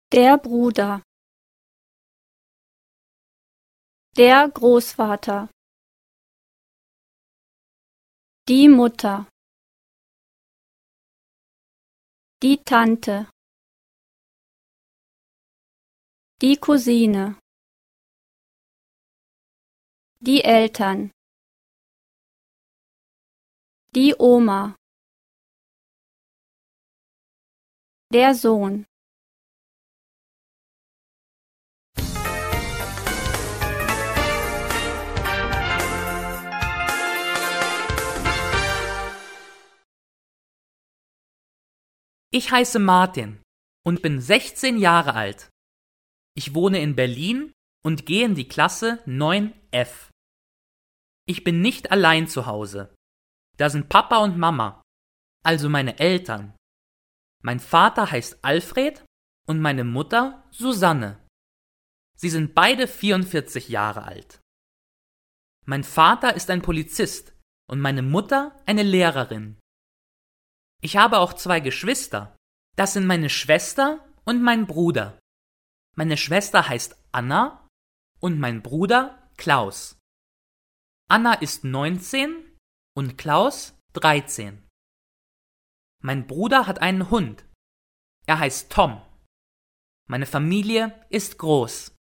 Der Bruder, der Großvater, die Mutter, die Tante, die Cousine, die Eltern, die Oma, der Sohn. Ich heiße Martin und bin 16 Jahre alt. Ich wohne in Berlin und gehe in die Klasse 9F. Ich bin nicht allein zu Hause. Da sind Papa und Mama, also meine Eltern. Mein Vater heißt Alfred und meine Mutter Susanne. Sie sind beide 44 Jahre alt. Mein Vater ist ein Polizist und meine Mutter eine Lehrerin. Ich habe auch 2 Geschwister. Das sind meine Schwester und mein Bruder. Meine Schwester heißt Anna und mein Bruder Klaus. Anna ist 19 und Klaus 13. Mein Bruder hat einen Hund. Er heißt Tom. Meine Familie ist groß.